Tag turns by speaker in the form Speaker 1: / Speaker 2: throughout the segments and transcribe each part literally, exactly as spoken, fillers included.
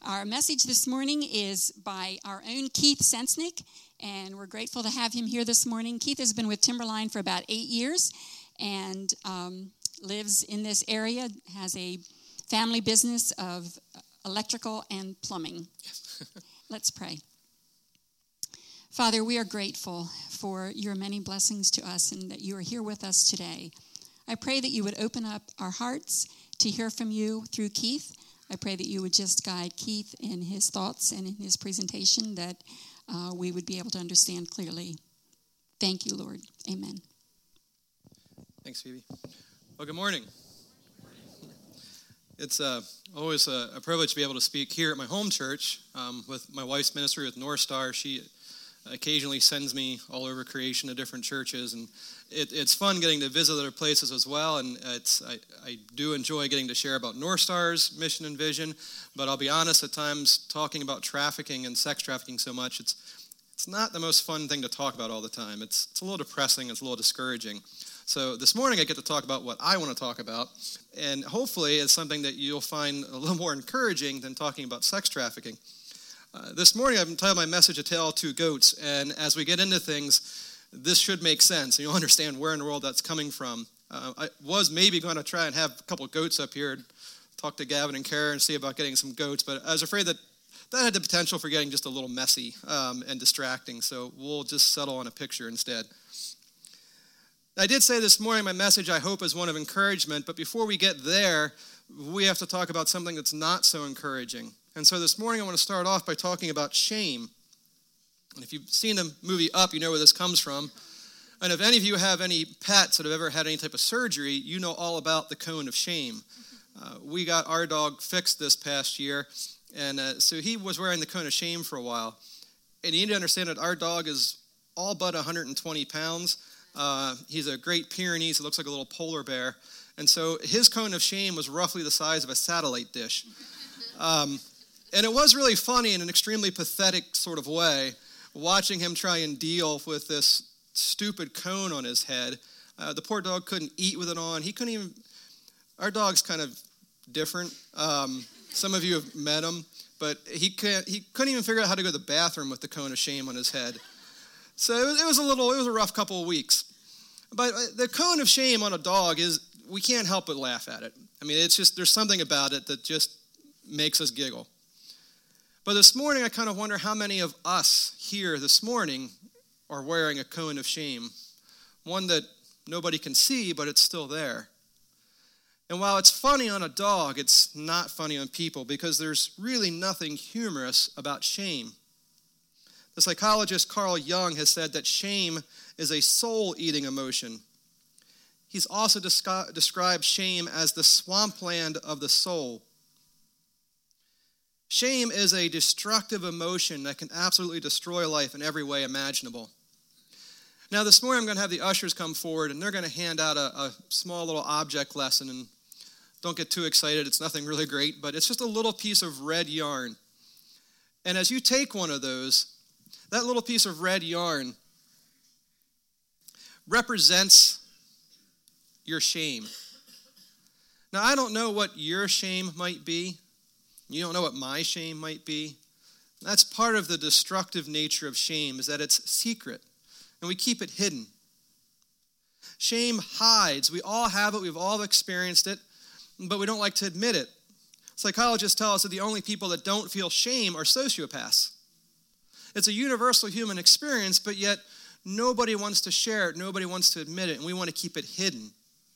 Speaker 1: Our message this morning is by our own Keith Sensnick, and we're grateful to have him here this morning. Keith has been with Timberline for about eight years and um, lives in this area, has a family business of electrical and plumbing. Yes. Let's pray. Father, we are grateful for your many blessings to us and that you are here with us today. I pray that you would open up our hearts to hear from you through Keith. I pray that you would just guide Keith in his thoughts and in his presentation, that uh, we would be able to understand clearly. Thank you, Lord. Amen.
Speaker 2: Thanks, Phoebe. Well, good morning. It's uh, always a, a privilege to be able to speak here at my home church um, with my wife's ministry with North Star. She occasionally sends me all over creation to different churches, and it, it's fun getting to visit other places as well, and it's I, I do enjoy getting to share about North Star's mission and vision, but I'll be honest, at times talking about trafficking and sex trafficking so much, it's it's not the most fun thing to talk about all the time. It's, it's a little depressing, it's a little discouraging. So this morning I get to talk about what I want to talk about, and hopefully it's something that you'll find a little more encouraging than talking about sex trafficking. Uh, this morning I've entitled my message A Tale of Two Goats, and as we get into things, this should make sense, and you'll understand where in the world that's coming from. Uh, I was maybe going to try and have a couple of goats up here, talk to Gavin and Kara and see about getting some goats, but I was afraid that that had the potential for getting just a little messy um, and distracting, so we'll just settle on a picture instead. I did say this morning my message, I hope, is one of encouragement, but before we get there, we have to talk about something that's not so encouraging. And so this morning I want to start off by talking about shame. And if you've seen the movie Up, you know where this comes from. And if any of you have any pets that have ever had any type of surgery, you know all about the cone of shame. Uh, we got our dog fixed this past year, and uh, so he was wearing the cone of shame for a while. And you need to understand that our dog is all but one hundred twenty pounds. Uh, he's a Great Pyrenees. He looks like a little polar bear. And so his cone of shame was roughly the size of a satellite dish. Um, and it was really funny in an extremely pathetic sort of way, watching him try and deal with this stupid cone on his head. Uh, the poor dog couldn't eat with it on. He couldn't even... Our dog's kind of different. Um, some of you have met him, but he can't. He couldn't even figure out how to go to the bathroom with the cone of shame on his head. So it was, it was a little, it was a rough couple of weeks. But the cone of shame on a dog is, we can't help but laugh at it. I mean, it's just, there's something about it that just makes us giggle. But this morning, I kind of wonder how many of us here this morning are wearing a cone of shame. One that nobody can see, but it's still there. And while it's funny on a dog, it's not funny on people, because there's really nothing humorous about shame. The psychologist Carl Jung has said that shame is a soul-eating emotion. He's also descri- described shame as the swampland of the soul. Shame is a destructive emotion that can absolutely destroy life in every way imaginable. Now, this morning I'm going to have the ushers come forward, and they're going to hand out a, a small little object lesson. And don't get too excited. It's nothing really great, but it's just a little piece of red yarn. And as you take one of those, that little piece of red yarn represents your shame. Now, I don't know what your shame might be. You don't know what my shame might be. That's part of the destructive nature of shame, is that it's secret, and we keep it hidden. Shame hides. We all have it. We've all experienced it, but we don't like to admit it. Psychologists tell us that the only people that don't feel shame are sociopaths. It's a universal human experience, but yet nobody wants to share it. Nobody wants to admit it, and we want to keep it hidden.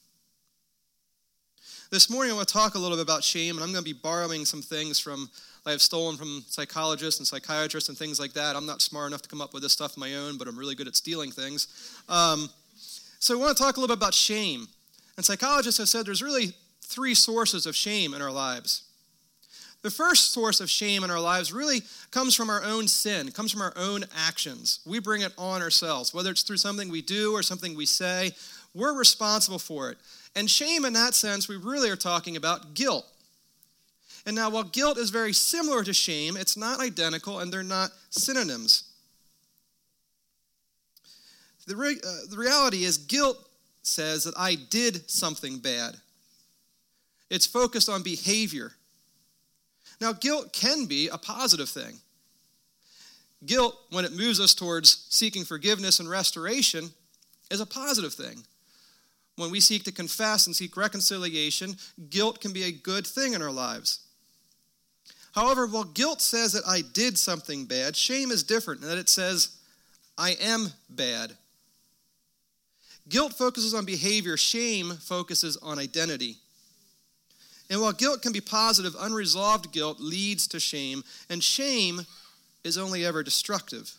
Speaker 2: This morning I want to talk a little bit about shame, and I'm going to be borrowing some things from I have stolen from psychologists and psychiatrists and things like that. I'm not smart enough to come up with this stuff on my own, but I'm really good at stealing things. Um, so I want to talk a little bit about shame. And psychologists have said there's really three sources of shame in our lives. The first source of shame in our lives really comes from our own sin, comes from our own actions. We bring it on ourselves, whether it's through something we do or something we say. We're responsible for it. And shame in that sense, we really are talking about guilt. And now, while guilt is very similar to shame, it's not identical, and they're not synonyms. The, re- uh, the reality is guilt says that I did something bad. It's focused on behavior. Now, guilt can be a positive thing. Guilt, when it moves us towards seeking forgiveness and restoration, is a positive thing. When we seek to confess and seek reconciliation, guilt can be a good thing in our lives. However, while guilt says that I did something bad, shame is different in that it says, I am bad. Guilt focuses on behavior. Shame focuses on identity. And while guilt can be positive, unresolved guilt leads to shame, and shame is only ever destructive.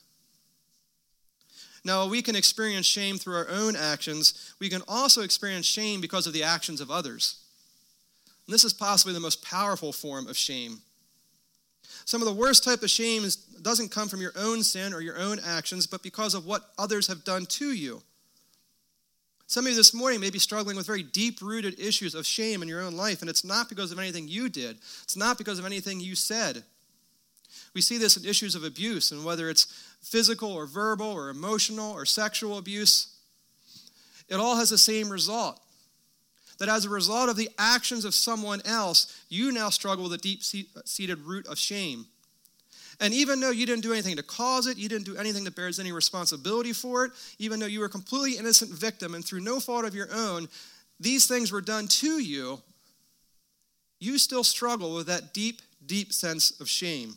Speaker 2: Now, we can experience shame through our own actions. We can also experience shame because of the actions of others. And this is possibly the most powerful form of shame. Some of the worst type of shame is, doesn't come from your own sin or your own actions, but because of what others have done to you. Some of you this morning may be struggling with very deep-rooted issues of shame in your own life, and it's not because of anything you did. It's not because of anything you said. We see this in issues of abuse, and whether it's physical or verbal or emotional or sexual abuse, it all has the same result. That as a result of the actions of someone else, you now struggle with a deep-seated root of shame. And even though you didn't do anything to cause it, you didn't do anything that bears any responsibility for it, even though you were a completely innocent victim and through no fault of your own, these things were done to you, you still struggle with that deep, deep sense of shame.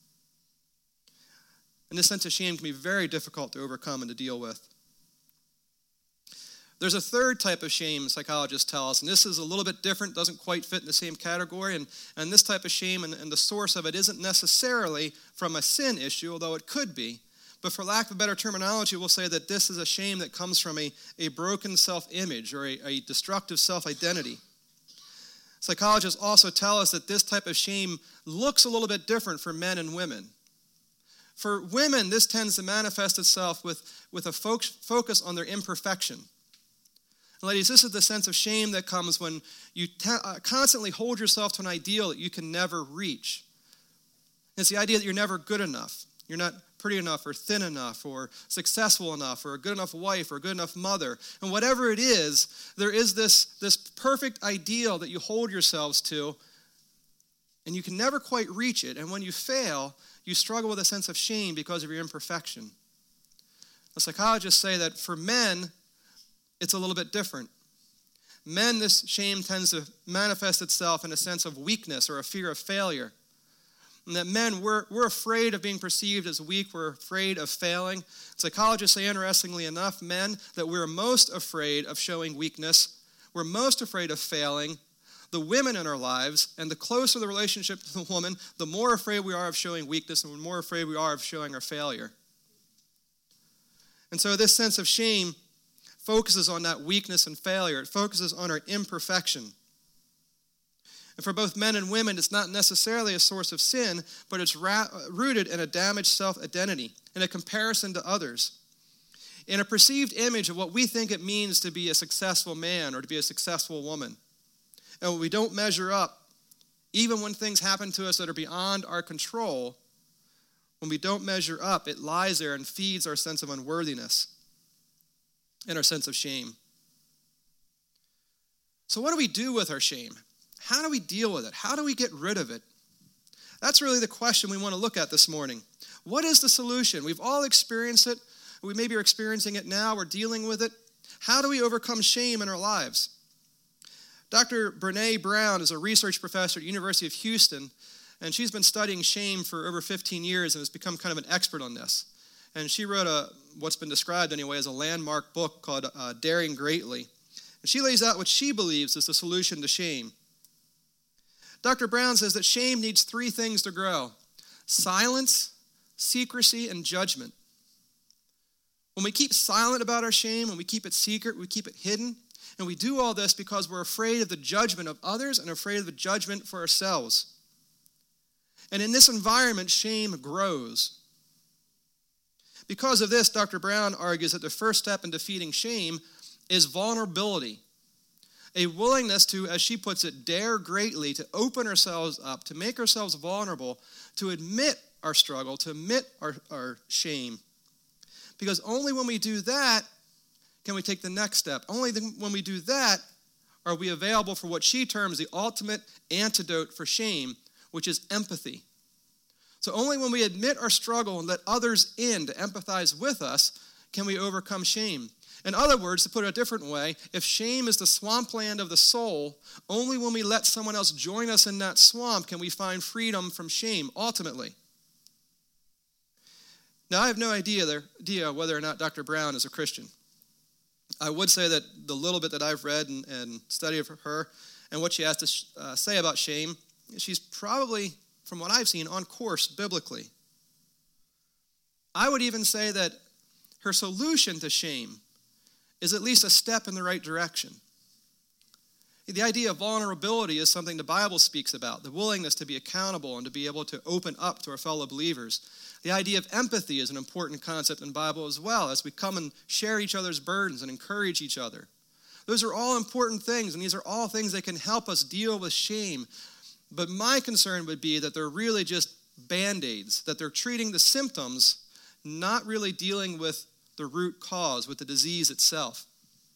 Speaker 2: And this sense of shame can be very difficult to overcome and to deal with. There's a third type of shame, psychologists tell us, and this is a little bit different, doesn't quite fit in the same category, and, and this type of shame and, and the source of it isn't necessarily from a sin issue, although it could be. But for lack of a better terminology, we'll say that this is a shame that comes from a, a broken self-image or a, a destructive self-identity. Psychologists also tell us that this type of shame looks a little bit different for men and women. For women, this tends to manifest itself with, with a fo- focus on their imperfection. And ladies, this is the sense of shame that comes when you te- uh, constantly hold yourself to an ideal that you can never reach. It's the idea that you're never good enough. You're not pretty enough or thin enough or successful enough or a good enough wife or a good enough mother. And whatever it is, there is this, this perfect ideal that you hold yourselves to, and you can never quite reach it. And when you fail, you struggle with a sense of shame because of your imperfection. The psychologists say that for men, it's a little bit different. Men, this shame tends to manifest itself in a sense of weakness or a fear of failure. And that men, we're, we're afraid of being perceived as weak. We're afraid of failing. Psychologists say, interestingly enough, men, that we're most afraid of showing weakness. We're most afraid of failing. The women in our lives, and the closer the relationship to the woman, the more afraid we are of showing weakness and the more afraid we are of showing our failure. And so this sense of shame focuses on that weakness and failure. It focuses on our imperfection. And for both men and women, it's not necessarily a source of sin, but it's ra- rooted in a damaged self-identity, in a comparison to others, in a perceived image of what we think it means to be a successful man or to be a successful woman. And when we don't measure up, even when things happen to us that are beyond our control, when we don't measure up, it lies there and feeds our sense of unworthiness and our sense of shame. So what do we do with our shame? How do we deal with it? How do we get rid of it? That's really the question we want to look at this morning. What is the solution? We've all experienced it. We maybe are experiencing it now. We're dealing with it. How do we overcome shame in our lives? Doctor Brené Brown is a research professor at the University of Houston, and she's been studying shame for over fifteen years and has become kind of an expert on this. And she wrote a what's been described anyway as a landmark book called uh, Daring Greatly. And she lays out what she believes is the solution to shame. Doctor Brown says that shame needs three things to grow: silence, secrecy, and judgment. When we keep silent about our shame, when we keep it secret, we keep it hidden, and we do all this because we're afraid of the judgment of others and afraid of the judgment for ourselves. And in this environment, shame grows. Because of this, Doctor Brown argues that the first step in defeating shame is vulnerability. A willingness to, as she puts it, dare greatly, to open ourselves up, to make ourselves vulnerable, to admit our struggle, to admit our, our shame. Because only when we do that can we take the next step. Only when we do that are we available for what she terms the ultimate antidote for shame, which is empathy. So only when we admit our struggle and let others in to empathize with us can we overcome shame. In other words, to put it a different way, if shame is the swampland of the soul, only when we let someone else join us in that swamp can we find freedom from shame, ultimately. Now, I have no idea, there, idea whether or not Doctor Brown is a Christian. I would say that the little bit that I've read and, and studied of her and what she has to sh- uh, say about shame, she's probably, from what I've seen, on course biblically. I would even say that her solution to shame is at least a step in the right direction. The idea of vulnerability is something the Bible speaks about, the willingness to be accountable and to be able to open up to our fellow believers. The idea of empathy is an important concept in the Bible as well, as we come and share each other's burdens and encourage each other. Those are all important things, and these are all things that can help us deal with shame. But my concern would be that they're really just Band-Aids, that they're treating the symptoms, not really dealing with the root cause, with the disease itself.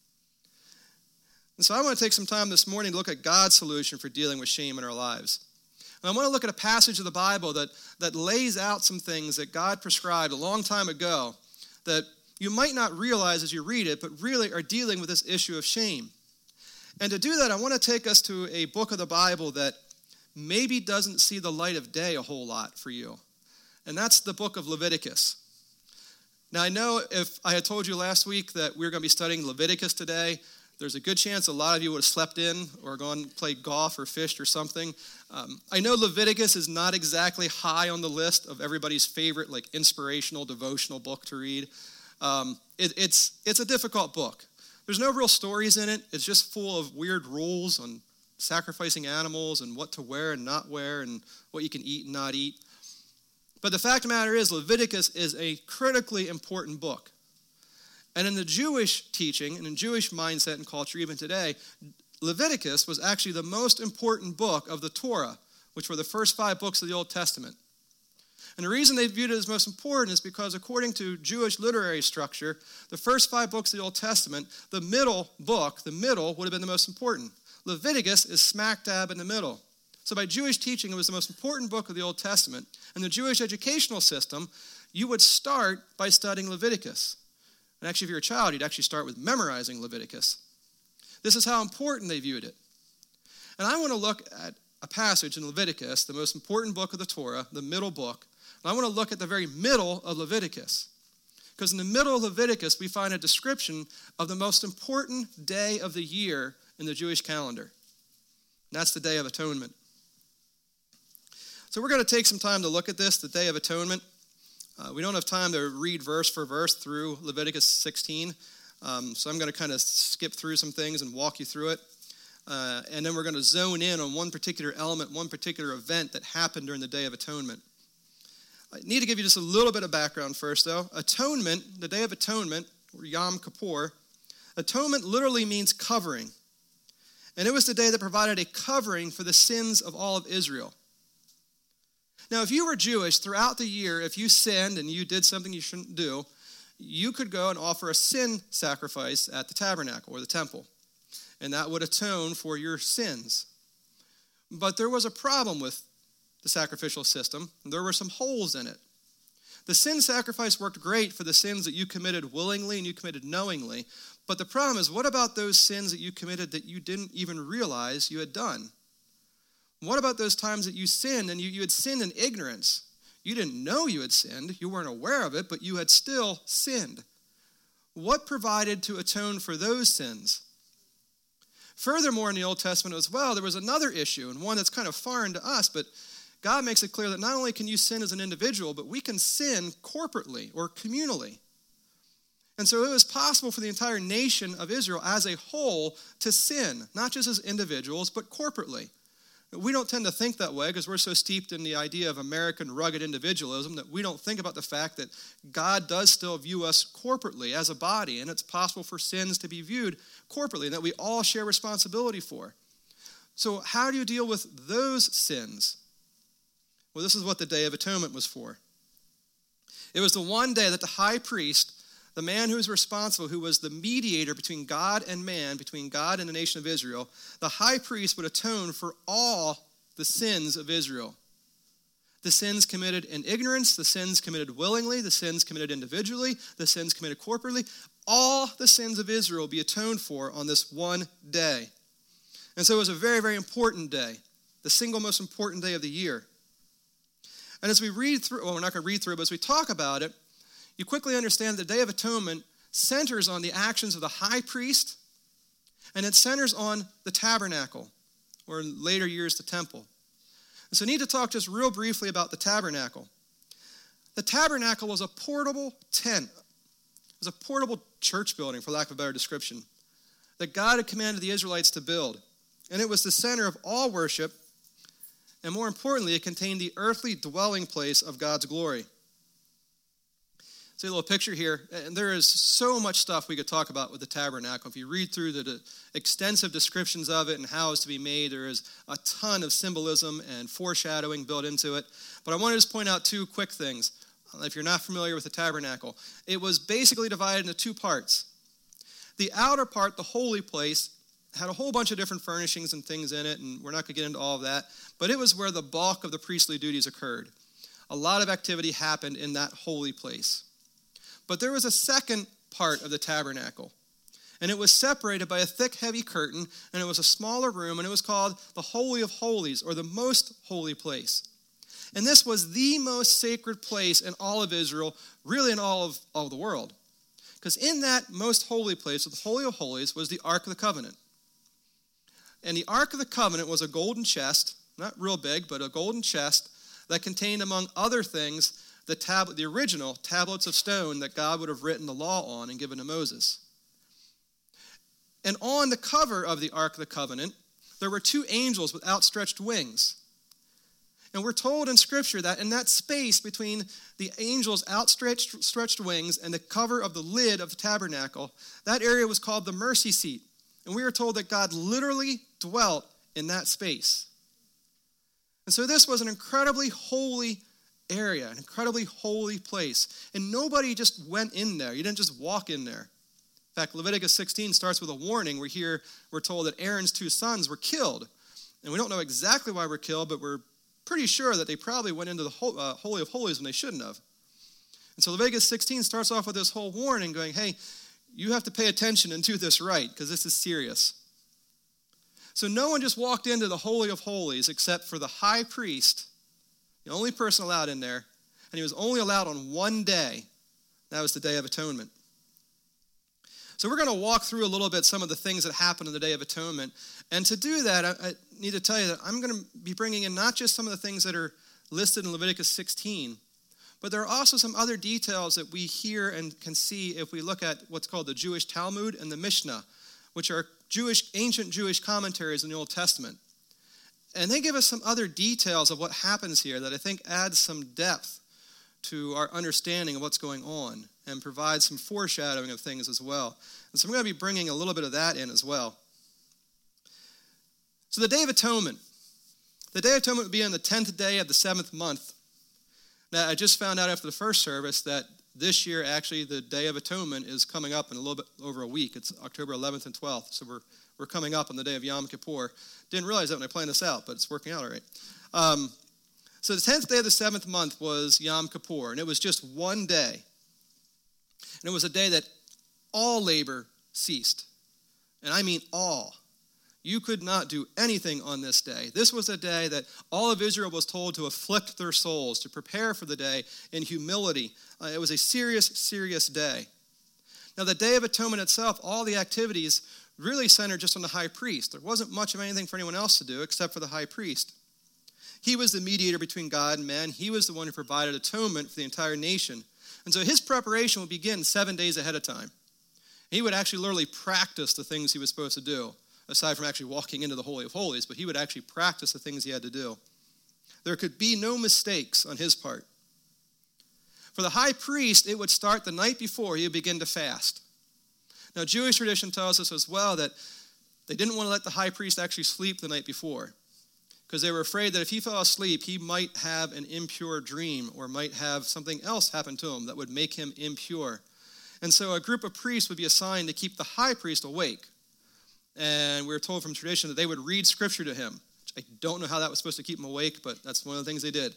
Speaker 2: And so I want to take some time this morning to look at God's solution for dealing with shame in our lives. And I want to look at a passage of the Bible that, that lays out some things that God prescribed a long time ago that you might not realize as you read it, but really are dealing with this issue of shame. And to do that, I want to take us to a book of the Bible that maybe doesn't see the light of day a whole lot for you. And that's the book of Leviticus. Now, I know if I had told you last week that we were going to be studying Leviticus today, there's a good chance a lot of you would have slept in or gone and played golf or fished or something. Um, I know Leviticus is not exactly high on the list of everybody's favorite, like, inspirational, devotional book to read. Um, it, it's, it's a difficult book. There's no real stories in it. It's just full of weird rules on sacrificing animals and what to wear and not wear and what you can eat and not eat. But the fact of the matter is, Leviticus is a critically important book. And in the Jewish teaching and in Jewish mindset and culture even today, Leviticus was actually the most important book of the Torah, which were the first five books of the Old Testament. And the reason they viewed it as most important is because according to Jewish literary structure, the first five books of the Old Testament, the middle book, the middle, would have been the most important. Leviticus is smack dab in the middle. So by Jewish teaching, it was the most important book of the Old Testament. In the Jewish educational system, you would start by studying Leviticus. And actually, if you're a child, you'd actually start with memorizing Leviticus. This is how important they viewed it. And I want to look at a passage in Leviticus, the most important book of the Torah, the middle book. And I want to look at the very middle of Leviticus. Because in the middle of Leviticus, we find a description of the most important day of the year in the Jewish calendar. And that's the Day of Atonement. So we're going to take some time to look at this, the Day of Atonement. Uh, we don't have time to read verse for verse through Leviticus sixteen, um, so I'm going to kind of skip through some things and walk you through it. Uh, and then we're going to zone in on one particular element, one particular event that happened during the Day of Atonement. I need to give you just a little bit of background first, though. Atonement, the Day of Atonement, or Yom Kippur, atonement literally means covering. And it was the day that provided a covering for the sins of all of Israel. Now, if you were Jewish, throughout the year, if you sinned and you did something you shouldn't do, you could go and offer a sin sacrifice at the tabernacle or the temple. And that would atone for your sins. But there was a problem with the sacrificial system. There were some holes in it. The sin sacrifice worked great for the sins that you committed willingly and you committed knowingly. But the problem is, what about those sins that you committed that you didn't even realize you had done? What about those times that you sinned and you, you had sinned in ignorance? You didn't know you had sinned. You weren't aware of it, but you had still sinned. What provided to atone for those sins? Furthermore, in the Old Testament as well, there was another issue, and one that's kind of foreign to us, but God makes it clear that not only can you sin as an individual, but we can sin corporately or communally. And so it was possible for the entire nation of Israel as a whole to sin, not just as individuals, but corporately. We don't tend to think that way because we're so steeped in the idea of American rugged individualism that we don't think about the fact that God does still view us corporately as a body, and it's possible for sins to be viewed corporately and that we all share responsibility for. So how do you deal with those sins? Well, this is what the Day of Atonement was for. It was the one day that the high priest, the man who was responsible, who was the mediator between God and man, between God and the nation of Israel, the high priest would atone for all the sins of Israel. The sins committed in ignorance, the sins committed willingly, the sins committed individually, the sins committed corporately, all the sins of Israel will be atoned for on this one day. And so it was a very, very important day, the single most important day of the year. And as we read through, well, we're not going to read through it, but as we talk about it, you quickly understand the Day of Atonement centers on the actions of the high priest, and it centers on the tabernacle, or in later years, the temple. And so I need to talk just real briefly about the tabernacle. The tabernacle was a portable tent. It was a portable church building, for lack of a better description, that God had commanded the Israelites to build. And it was the center of all worship, and more importantly, it contained the earthly dwelling place of God's glory. See a little picture here, and there is so much stuff we could talk about with the tabernacle. If you read through the, the extensive descriptions of it and how it's to be made, there is a ton of symbolism and foreshadowing built into it. But I want to just point out two quick things. If you're not familiar with the tabernacle, it was basically divided into two parts. The outer part, the holy place, had a whole bunch of different furnishings and things in it, and we're not going to get into all of that, but it was where the bulk of the priestly duties occurred. A lot of activity happened in that holy place. But there was a second part of the tabernacle, and it was separated by a thick, heavy curtain, and it was a smaller room, and it was called the Holy of Holies, or the Most Holy Place. And this was the most sacred place in all of Israel, really in all of, all of the world. Because in that most holy place, the Holy of Holies, was the Ark of the Covenant. And the Ark of the Covenant was a golden chest, not real big, but a golden chest that contained, among other things, the tablet, the original tablets of stone that God would have written the law on and given to Moses. And on the cover of the Ark of the Covenant, there were two angels with outstretched wings. And we're told in Scripture that in that space between the angels' outstretched stretched wings and the cover of the lid of the tabernacle, that area was called the mercy seat. And we are told that God literally dwelt in that space. And so this was an incredibly holy area, an incredibly holy place. And nobody just went in there. You didn't just walk in there. In fact, Leviticus sixteen starts with a warning. We're here, we're told that Aaron's two sons were killed. And we don't know exactly why we're killed, but we're pretty sure that they probably went into the Holy of Holies when they shouldn't have. And so Leviticus sixteen starts off with this whole warning going, hey, you have to pay attention and do this right, because this is serious. So no one just walked into the Holy of Holies except for the high priest, the only person allowed in there, and he was only allowed on one day. That was the Day of Atonement. So we're going to walk through a little bit some of the things that happened on the Day of Atonement. And to do that, I, I need to tell you that I'm going to be bringing in not just some of the things that are listed in Leviticus sixteen, but there are also some other details that we hear and can see if we look at what's called the Jewish Talmud and the Mishnah, which are Jewish, ancient Jewish commentaries in the Old Testament. And they give us some other details of what happens here that I think adds some depth to our understanding of what's going on and provides some foreshadowing of things as well. And so I'm going to be bringing a little bit of that in as well. So the Day of Atonement. The Day of Atonement would be on the tenth day of the seventh month. Now, I just found out after the first service that this year, actually, the Day of Atonement is coming up in a little bit over a week. It's October eleventh and twelfth, so we're we're coming up on the day of Yom Kippur. Didn't realize that when I planned this out, but it's working out all right. Um, so the tenth day of the seventh month was Yom Kippur, and it was just one day. And it was a day that all labor ceased. And I mean all. You could not do anything on this day. This was a day that all of Israel was told to afflict their souls, to prepare for the day in humility. Uh, it was a serious, serious day. Now, the Day of Atonement itself, all the activities really centered just on the high priest. There wasn't much of anything for anyone else to do except for the high priest. He was the mediator between God and man. He was the one who provided atonement for the entire nation. And so his preparation would begin seven days ahead of time. He would actually literally practice the things he was supposed to do, aside from actually walking into the Holy of Holies, but he would actually practice the things he had to do. There could be no mistakes on his part. For the high priest, it would start the night before he would begin to fast. Now, Jewish tradition tells us as well that they didn't want to let the high priest actually sleep the night before, because they were afraid that if he fell asleep, he might have an impure dream or might have something else happen to him that would make him impure. And so a group of priests would be assigned to keep the high priest awake. And we were told from tradition that they would read scripture to him. I don't know how that was supposed to keep him awake, but that's one of the things they did.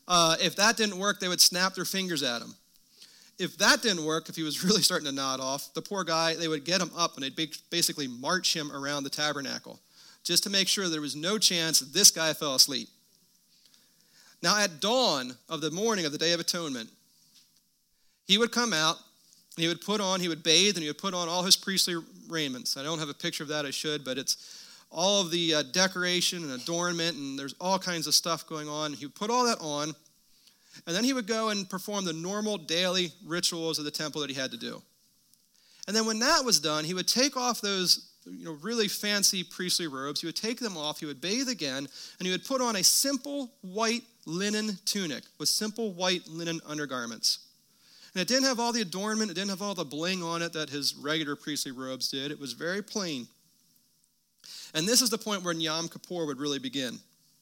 Speaker 2: Uh, if that didn't work, they would snap their fingers at him. If that didn't work, if he was really starting to nod off, the poor guy, they would get him up and they'd basically march him around the tabernacle just to make sure there was no chance that this guy fell asleep. Now, at dawn of the morning of the Day of Atonement, he would come out and he would put on, he would bathe and he would put on all his priestly raiments. I don't have a picture of that, I should, but it's all of the uh, decoration and adornment, and there's all kinds of stuff going on. He would put all that on, and then he would go and perform the normal daily rituals of the temple that he had to do. And then when that was done, he would take off those you know, really fancy priestly robes. He would take them off, he would bathe again, and he would put on a simple white linen tunic with simple white linen undergarments. And it didn't have all the adornment, it didn't have all the bling on it that his regular priestly robes did. It was very plain. And this is the point where Yom Kippur would really begin.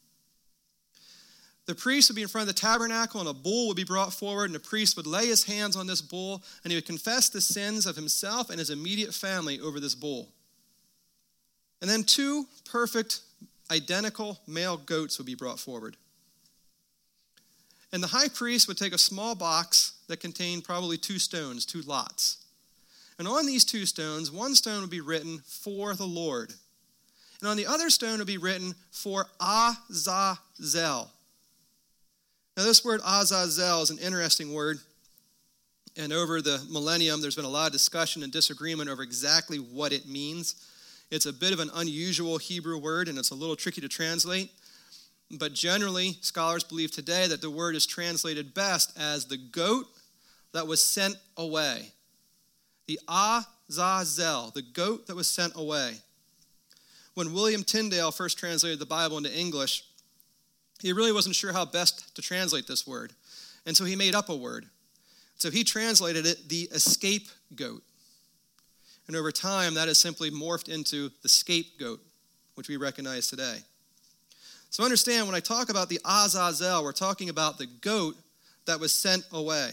Speaker 2: The priest would be in front of the tabernacle, and a bull would be brought forward, and the priest would lay his hands on this bull, and he would confess the sins of himself and his immediate family over this bull. And then two perfect, identical male goats would be brought forward. And the high priest would take a small box that contained probably two stones, two lots. And on these two stones, one stone would be written, "For the Lord." And on the other stone would be written, "For Azazel." Now this word Azazel is an interesting word. And over the millennium, there's been a lot of discussion and disagreement over exactly what it means. It's a bit of an unusual Hebrew word, and it's a little tricky to translate. But generally, scholars believe today that the word is translated best as the goat that was sent away. The Azazel, the goat that was sent away. When William Tyndale first translated the Bible into English, he really wasn't sure how best to translate this word. And so he made up a word. So he translated it the scapegoat. And over time, that has simply morphed into the scapegoat, which we recognize today. So understand, when I talk about the Azazel, we're talking about the goat that was sent away.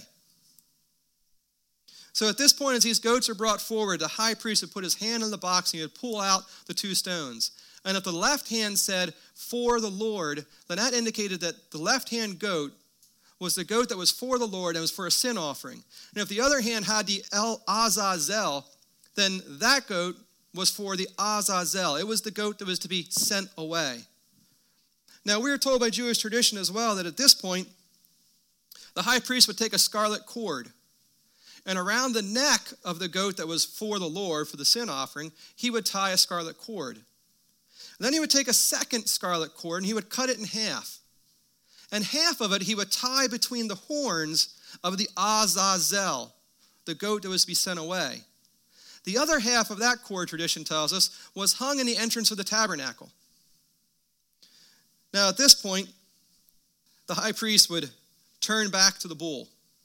Speaker 2: So at this point, as these goats are brought forward, the high priest would put his hand in the box and he would pull out the two stones. And if the left hand said, "For the Lord," then that indicated that the left-hand goat was the goat that was for the Lord and was for a sin offering. And if the other hand had the El Azazel, then that goat was for the Azazel. It was the goat that was to be sent away. Now, we are told by Jewish tradition as well that at this point, the high priest would take a scarlet cord, and around the neck of the goat that was for the Lord, for the sin offering, he would tie a scarlet cord. And then he would take a second scarlet cord, and he would cut it in half. And half of it he would tie between the horns of the Azazel, the goat that was to be sent away. The other half of that cord, tradition tells us, was hung in the entrance of the tabernacle. Now, at this point, the high priest would turn back to the bull,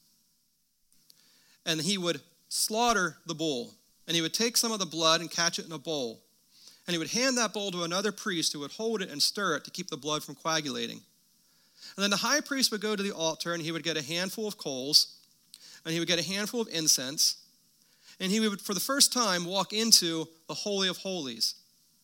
Speaker 2: and he would slaughter the bull, and he would take some of the blood and catch it in a bowl, and he would hand that bowl to another priest who would hold it and stir it to keep the blood from coagulating. And then the high priest would go to the altar, and he would get a handful of coals, and he would get a handful of incense, and he would, for the first time, walk into the Holy of Holies.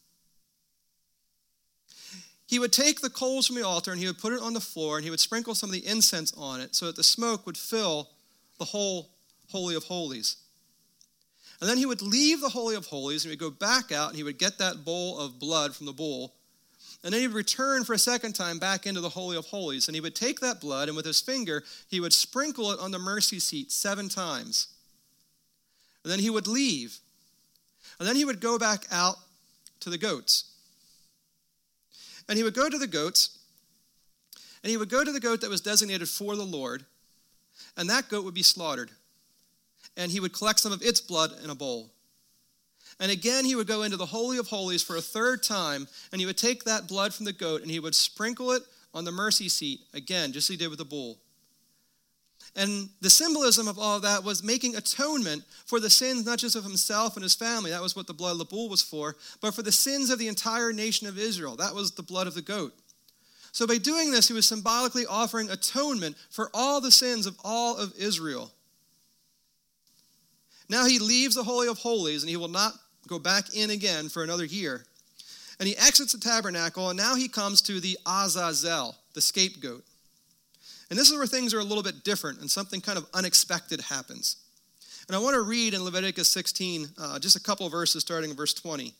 Speaker 2: He would take the coals from the altar and he would put it on the floor and he would sprinkle some of the incense on it so that the smoke would fill the whole Holy of Holies. And then he would leave the Holy of Holies and he would go back out and he would get that bowl of blood from the bull. And then he would return for a second time back into the Holy of Holies. And he would take that blood and with his finger, he would sprinkle it on the mercy seat seven times. And then he would leave. And then he would go back out to the goats. And he would go to the goats, and he would go to the goat that was designated for the Lord, and that goat would be slaughtered. And he would collect some of its blood in a bowl. And again, he would go into the Holy of Holies for a third time, and he would take that blood from the goat, and he would sprinkle it on the mercy seat, again, just as he did with the bull. And the symbolism of all of that was making atonement for the sins, not just of himself and his family. That was what the blood of the bull was for. But for the sins of the entire nation of Israel. That was the blood of the goat. So by doing this, he was symbolically offering atonement for all the sins of all of Israel. Now he leaves the Holy of Holies, and he will not go back in again for another year. And he exits the tabernacle, and now he comes to the Azazel, the scapegoat. And this is where things are a little bit different and something kind of unexpected happens. And I want to read in Leviticus sixteen, uh, just a couple of verses starting in verse twenty.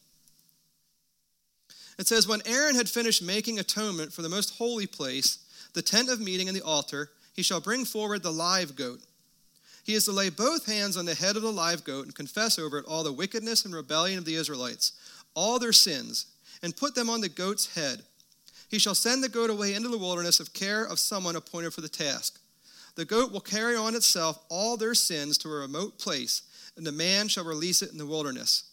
Speaker 2: It says, when Aaron had finished making atonement for the most holy place, the tent of meeting and the altar, he shall bring forward the live goat. He is to lay both hands on the head of the live goat and confess over it all the wickedness and rebellion of the Israelites, all their sins, and put them on the goat's head. He shall send the goat away into the wilderness of care of someone appointed for the task. The goat will carry on itself all their sins to a remote place, and the man shall release it in the wilderness.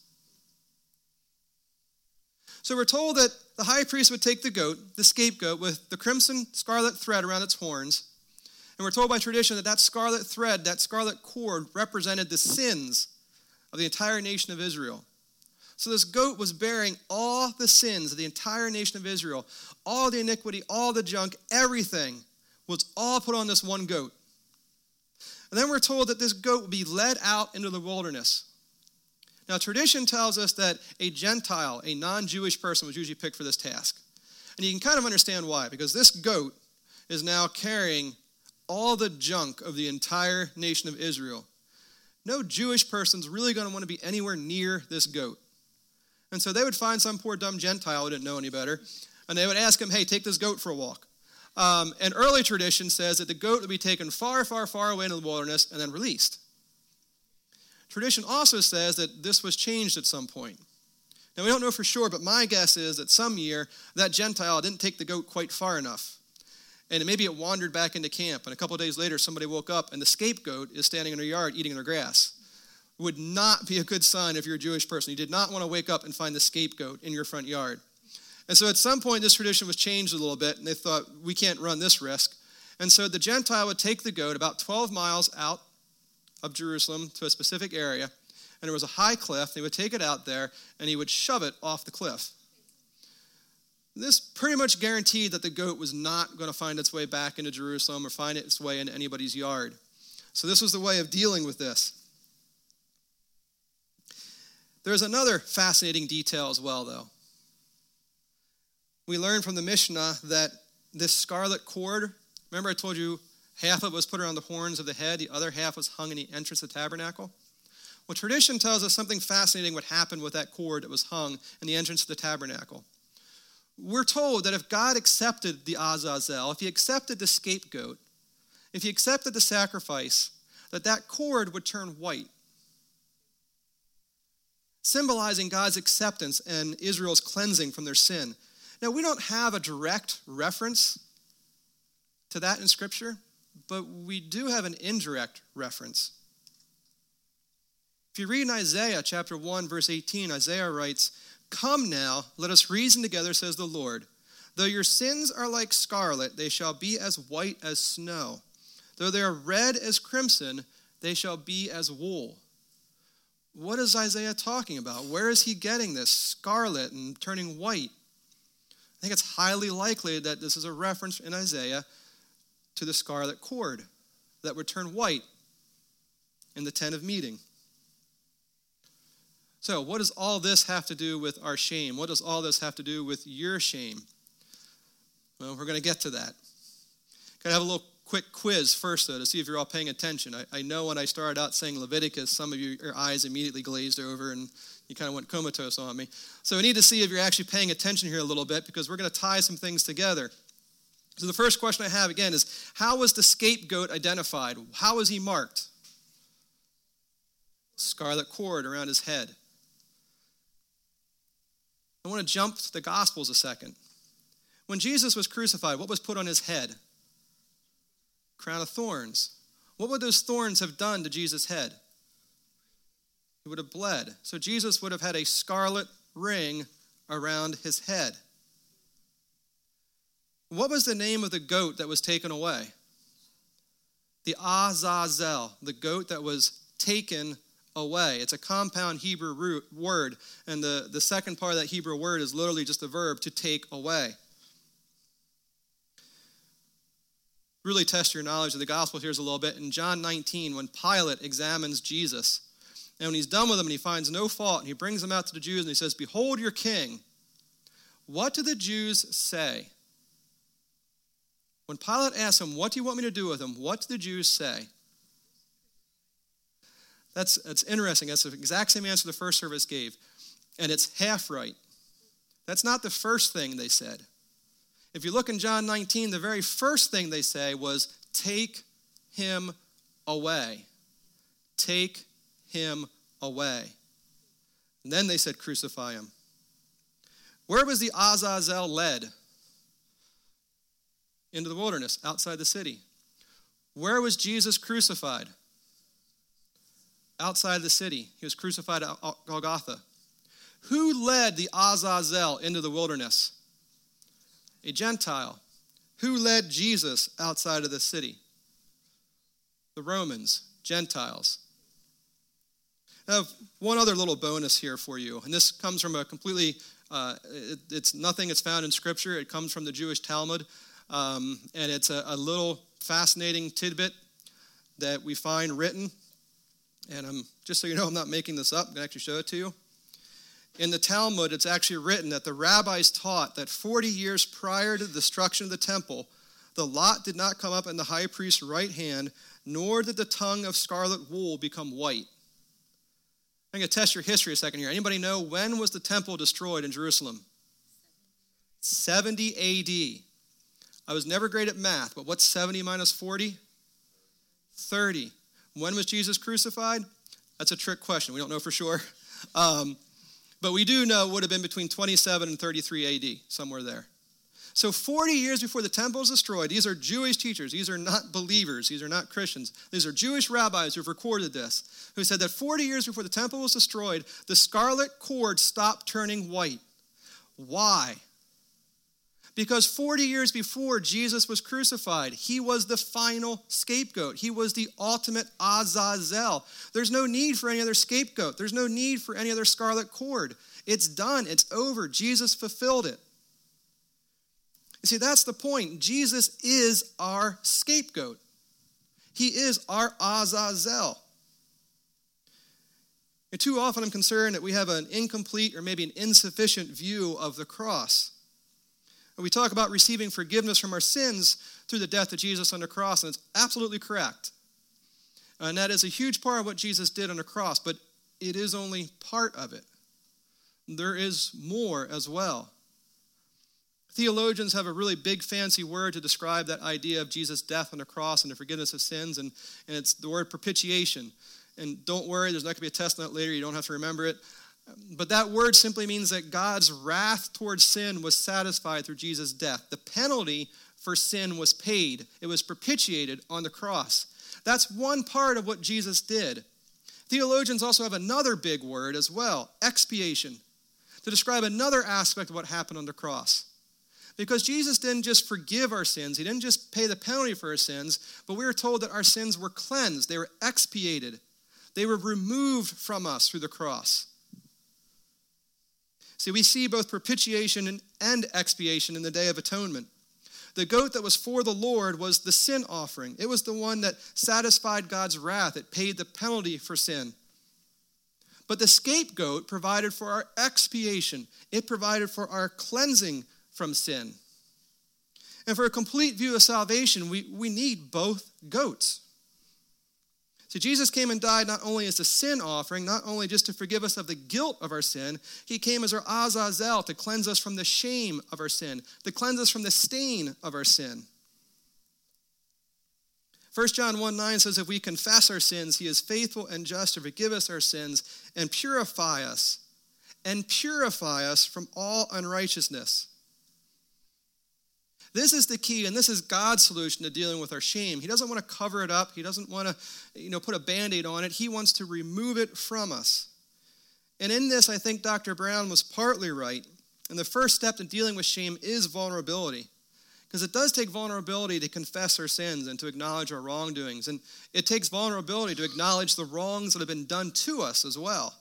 Speaker 2: So we're told that the high priest would take the goat, the scapegoat, with the crimson scarlet thread around its horns. And we're told by tradition that that scarlet thread, that scarlet cord, represented the sins of the entire nation of Israel. So this goat was bearing all the sins of the entire nation of Israel, all the iniquity, all the junk, everything was all put on this one goat. And then we're told that this goat would be led out into the wilderness. Now, tradition tells us that a Gentile, a non-Jewish person, was usually picked for this task. And you can kind of understand why, because this goat is now carrying all the junk of the entire nation of Israel. No Jewish person's really going to want to be anywhere near this goat. And so they would find some poor dumb Gentile who didn't know any better, and they would ask him, hey, take this goat for a walk. Um, and early tradition says that the goat would be taken far, far, far away into the wilderness and then released. Tradition also says that this was changed at some point. Now, we don't know for sure, but my guess is that some year that Gentile didn't take the goat quite far enough. And maybe it wandered back into camp, and a couple of days later, somebody woke up, and the scapegoat is standing in their yard eating their grass. It would not be a good sign if you're a Jewish person. You did not want to wake up and find the scapegoat in your front yard. And so at some point, this tradition was changed a little bit, and they thought, we can't run this risk. And so the Gentile would take the goat about twelve miles out of Jerusalem to a specific area, and there was a high cliff, and he would take it out there, and he would shove it off the cliff. This pretty much guaranteed that the goat was not going to find its way back into Jerusalem or find its way into anybody's yard. So this was the way of dealing with this. There's another fascinating detail as well, though. We learned from the Mishnah that this scarlet cord, remember I told you half of it was put around the horns of the head, the other half was hung in the entrance of the tabernacle? Well, tradition tells us something fascinating would happen with that cord that was hung in the entrance of the tabernacle. We're told that if God accepted the Azazel, if he accepted the scapegoat, if he accepted the sacrifice, that that cord would turn white, symbolizing God's acceptance and Israel's cleansing from their sin. Now, we don't have a direct reference to that in Scripture, but we do have an indirect reference. If you read in Isaiah chapter one, verse eighteen, Isaiah writes, "Come now, let us reason together, says the Lord. Though your sins are like scarlet, they shall be as white as snow. Though they are red as crimson, they shall be as wool." What is Isaiah talking about? Where is he getting this scarlet and turning white? I think it's highly likely that this is a reference in Isaiah to the scarlet cord that would turn white in the tent of meeting. So, what does all this have to do with our shame? What does all this have to do with your shame? Well, we're going to get to that. Got to have a little quick quiz first, though, to see if you're all paying attention. I, I know when I started out saying Leviticus, some of you, your eyes immediately glazed over and you kind of went comatose on me. So we need to see if you're actually paying attention here a little bit, because we're going to tie some things together. So the first question I have, again, is how was the scapegoat identified? How was he marked? Scarlet cord around his head. I want to jump to the Gospels a second. When Jesus was crucified, what was put on his head? Crown of thorns. What would those thorns have done to Jesus' head? He would have bled. So Jesus would have had a scarlet ring around his head. What was the name of the goat that was taken away? The Azazel, the goat that was taken away. It's a compound Hebrew root word, and the, the second part of that Hebrew word is literally just the verb to take away. Really test your knowledge of the gospel here a little bit. In John nineteen, when Pilate examines Jesus, and when he's done with him and he finds no fault, and he brings him out to the Jews and he says, "Behold your king." What do the Jews say? When Pilate asked him, what do you want me to do with him? What did the Jews say? That's, that's interesting. That's the exact same answer the first service gave. And it's half right. That's not the first thing they said. If you look in John nineteen, the very first thing they say was, take him away. Take him away. And then they said, crucify him. Where was the Azazel led? Into the wilderness, outside the city. Where was Jesus crucified? Outside the city. He was crucified at Golgotha. Who led the Azazel into the wilderness? A Gentile. Who led Jesus outside of the city? The Romans, Gentiles. I have one other little bonus here for you, and this comes from a completely, uh, it, it's nothing that's found in Scripture. It comes from the Jewish Talmud, um, and it's a, a little fascinating tidbit that we find written, and I'm just so you know, I'm not making this up. I'm going to actually show it to you. In the Talmud, it's actually written that the rabbis taught that forty years prior to the destruction of the temple, the lot did not come up in the high priest's right hand, nor did the tongue of scarlet wool become white. I'm going to test your history a second here. Anybody know when was the temple destroyed in Jerusalem? seventy A D. I was never great at math, but what's seventy minus forty? thirty. When was Jesus crucified? That's a trick question. We don't know for sure. Um, but we do know it would have been between twenty-seven and thirty-three A D, somewhere there. So forty years before the temple is destroyed, these are Jewish teachers. These are not believers. These are not Christians. These are Jewish rabbis who have recorded this, who said that forty years before the temple was destroyed, the scarlet cord stopped turning white. Why? Because forty years before Jesus was crucified, he was the final scapegoat. He was the ultimate Azazel. There's no need for any other scapegoat. There's no need for any other scarlet cord. It's done. It's over. Jesus fulfilled it. You see, that's the point. Jesus is our scapegoat. He is our Azazel. And too often I'm concerned that we have an incomplete or maybe an insufficient view of the cross. We talk about receiving forgiveness from our sins through the death of Jesus on the cross, and it's absolutely correct. And that is a huge part of what Jesus did on the cross, but it is only part of it. There is more as well. Theologians have a really big fancy word to describe that idea of Jesus' death on the cross and the forgiveness of sins, and, and it's the word propitiation. And don't worry, there's not going to be a test on that later. You don't have to remember it. But that word simply means that God's wrath towards sin was satisfied through Jesus' death. The penalty for sin was paid. It was propitiated on the cross. That's one part of what Jesus did. Theologians also have another big word as well, expiation, to describe another aspect of what happened on the cross. Because Jesus didn't just forgive our sins. He didn't just pay the penalty for our sins, but we were told that our sins were cleansed. They were expiated. They were removed from us through the cross. See, we see both propitiation and expiation in the Day of Atonement. The goat that was for the Lord was the sin offering. It was the one that satisfied God's wrath. It paid the penalty for sin. But the scapegoat provided for our expiation. It provided for our cleansing from sin. And for a complete view of salvation, we, we need both goats. So Jesus came and died not only as a sin offering, not only just to forgive us of the guilt of our sin, he came as our Azazel to cleanse us from the shame of our sin, to cleanse us from the stain of our sin. First John one nine says, if we confess our sins, he is faithful and just to forgive us our sins and purify us, and purify us from all unrighteousness. This is the key, and this is God's solution to dealing with our shame. He doesn't want to cover it up. He doesn't want to, you know, put a Band-Aid on it. He wants to remove it from us. And in this, I think Doctor Brown was partly right. And the first step in dealing with shame is vulnerability. Because it does take vulnerability to confess our sins and to acknowledge our wrongdoings. And it takes vulnerability to acknowledge the wrongs that have been done to us as well.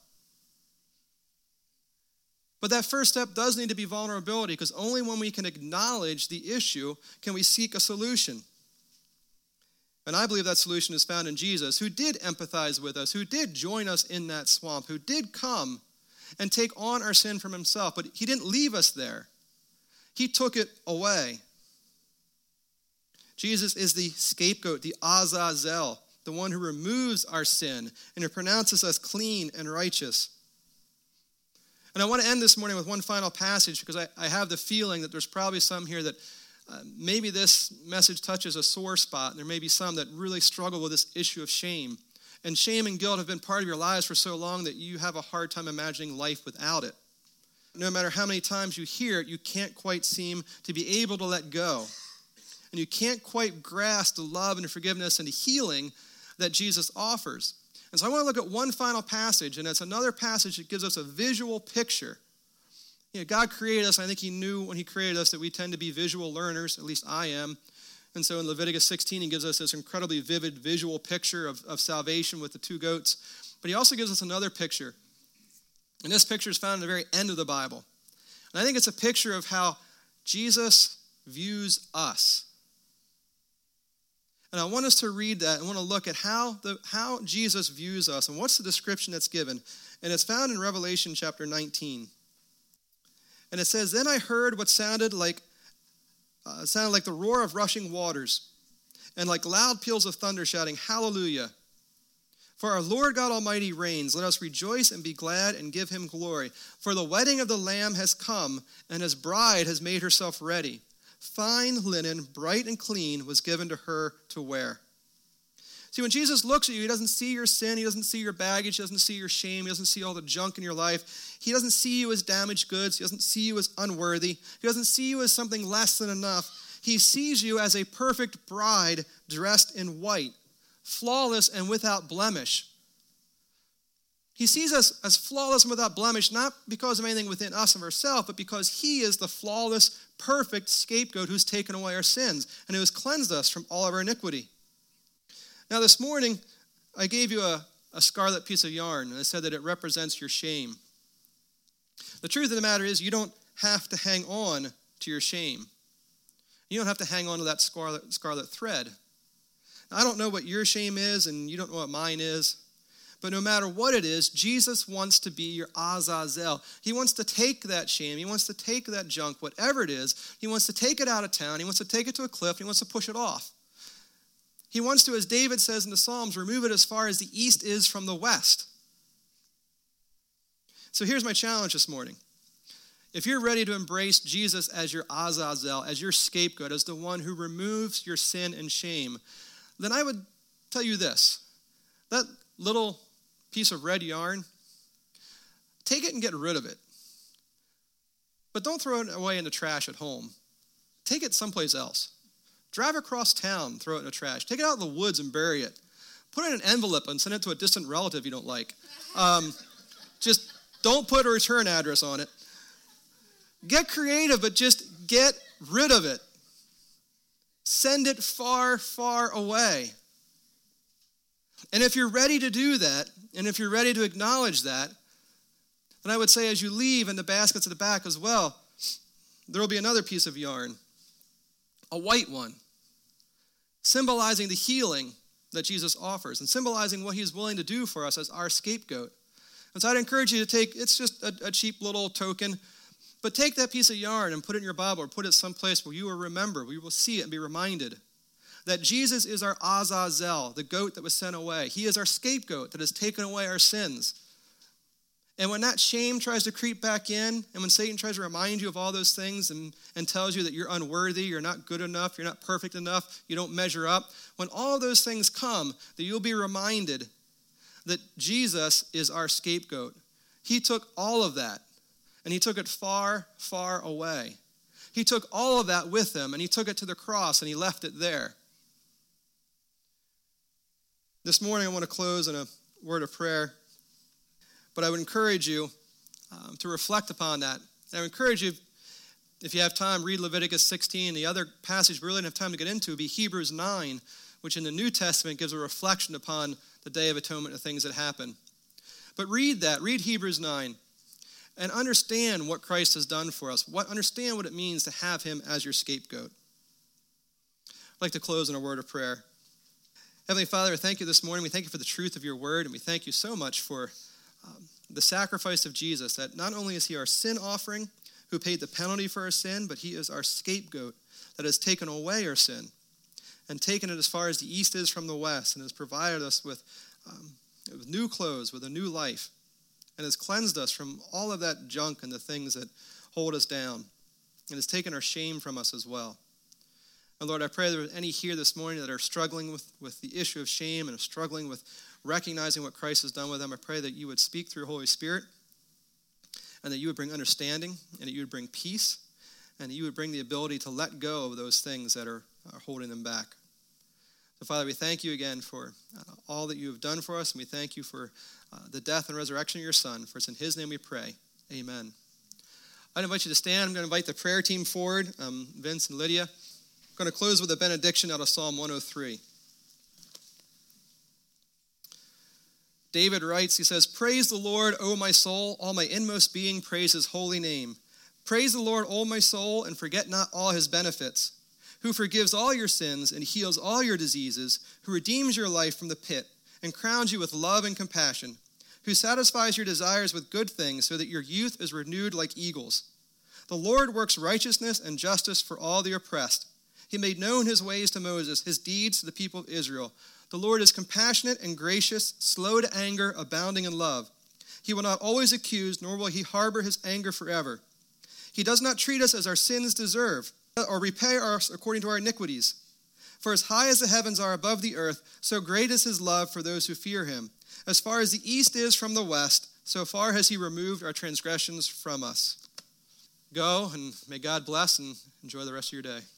Speaker 2: But that first step does need to be vulnerability, because only when we can acknowledge the issue can we seek a solution. And I believe that solution is found in Jesus, who did empathize with us, who did join us in that swamp, who did come and take on our sin from himself. But he didn't leave us there. He took it away. Jesus is the scapegoat, the Azazel, the one who removes our sin and who pronounces us clean and righteous. And I want to end this morning with one final passage because I, I have the feeling that there's probably some here that uh, maybe this message touches a sore spot. And there may be some that really struggle with this issue of shame. And shame and guilt have been part of your lives for so long that you have a hard time imagining life without it. No matter how many times you hear it, you can't quite seem to be able to let go. And you can't quite grasp the love and the forgiveness and the healing that Jesus offers. And so I want to look at one final passage, and it's another passage that gives us a visual picture. You know, God created us, and I think he knew when he created us that we tend to be visual learners, at least I am. And so in Leviticus sixteen, he gives us this incredibly vivid visual picture of, of salvation with the two goats. But he also gives us another picture. And this picture is found at the very end of the Bible. And I think it's a picture of how Jesus views us. And I want us to read that and want to look at how the how Jesus views us and what's the description that's given. And it's found in Revelation chapter nineteen. And it says, "Then I heard what sounded like uh, sounded like the roar of rushing waters, and like loud peals of thunder, shouting, 'Hallelujah! For our Lord God Almighty reigns. Let us rejoice and be glad and give him glory. For the wedding of the Lamb has come, and his bride has made herself ready. Fine linen, bright and clean, was given to her to wear.'" See, when Jesus looks at you, he doesn't see your sin, he doesn't see your baggage, he doesn't see your shame, he doesn't see all the junk in your life. He doesn't see you as damaged goods, he doesn't see you as unworthy, he doesn't see you as something less than enough. He sees you as a perfect bride dressed in white, flawless and without blemish. He sees us as flawless and without blemish, not because of anything within us of ourselves, but because he is the flawless, perfect scapegoat who's taken away our sins and who has cleansed us from all of our iniquity. Now this morning, I gave you a, a scarlet piece of yarn, and I said that it represents your shame. The truth of the matter is you don't have to hang on to your shame. You don't have to hang on to that scarlet, scarlet thread. Now, I don't know what your shame is, and you don't know what mine is. But no matter what it is, Jesus wants to be your Azazel. He wants to take that shame. He wants to take that junk, whatever it is. He wants to take it out of town. He wants to take it to a cliff. He wants to push it off. He wants to, as David says in the Psalms, remove it as far as the east is from the west. So here's my challenge this morning. If you're ready to embrace Jesus as your Azazel, as your scapegoat, as the one who removes your sin and shame, then I would tell you this. That little piece of red yarn, take it and get rid of it. But don't throw it away in the trash at home. Take it someplace else. Drive across town, throw it in the trash. Take it out in the woods and bury it. Put it in an envelope and send it to a distant relative you don't like. Um, just don't put a return address on it. Get creative, but just get rid of it. Send it far, far away. And if you're ready to do that, and if you're ready to acknowledge that, then I would say as you leave in the baskets at the back as well, there will be another piece of yarn, a white one, symbolizing the healing that Jesus offers and symbolizing what he's willing to do for us as our scapegoat. And so I'd encourage you to take, it's just a, a cheap little token, but take that piece of yarn and put it in your Bible or put it someplace where you will remember, where you will see it and be reminded that Jesus is our Azazel, the goat that was sent away. He is our scapegoat that has taken away our sins. And when that shame tries to creep back in, and when Satan tries to remind you of all those things and, and tells you that you're unworthy, you're not good enough, you're not perfect enough, you don't measure up, when all those things come, that you'll be reminded that Jesus is our scapegoat. He took all of that, and he took it far, far away. He took all of that with him, and he took it to the cross, and he left it there. This morning, I want to close in a word of prayer. But I would encourage you um, to reflect upon that. And I would encourage you, if you have time, read Leviticus sixteen. The other passage we really don't have time to get into would be Hebrews nine, which in the New Testament gives a reflection upon the Day of Atonement and things that happen. But read that. Read Hebrews nine and understand what Christ has done for us. What, understand what it means to have him as your scapegoat. I'd like to close in a word of prayer. Heavenly Father, I thank you this morning. We thank you for the truth of your word, and we thank you so much for Um, the sacrifice of Jesus, that not only is he our sin offering who paid the penalty for our sin, but he is our scapegoat that has taken away our sin. and taken it as far as the east is from the west, and has provided us with, um, with new clothes, with a new life, and has cleansed us from all of that junk and the things that hold us down, and has taken our shame from us as well. And Lord, I pray there are any here this morning that are struggling with, with the issue of shame and are struggling with recognizing what Christ has done with them. I pray that you would speak through Holy Spirit, and that you would bring understanding, and that you would bring peace, and that you would bring the ability to let go of those things that are, are holding them back. So, Father, we thank you again for uh, all that you have done for us, and we thank you for uh, the death and resurrection of your Son. For it's in his name we pray. Amen. I'd invite you to stand. I'm going to invite the prayer team forward, um, Vince and Lydia. I'm going to close with a benediction out of Psalm one oh three. David writes, he says, "Praise the Lord, O my soul, all my inmost being, praise his holy name. Praise the Lord, O my soul, and forget not all his benefits, who forgives all your sins and heals all your diseases, who redeems your life from the pit and crowns you with love and compassion, who satisfies your desires with good things so that your youth is renewed like eagles. The Lord works righteousness and justice for all the oppressed. He made known his ways to Moses, his deeds to the people of Israel. The Lord is compassionate and gracious, slow to anger, abounding in love. He will not always accuse, nor will he harbor his anger forever. He does not treat us as our sins deserve, or repay us according to our iniquities. For as high as the heavens are above the earth, so great is his love for those who fear him. As far as the east is from the west, so far has he removed our transgressions from us." Go, and may God bless, and enjoy the rest of your day.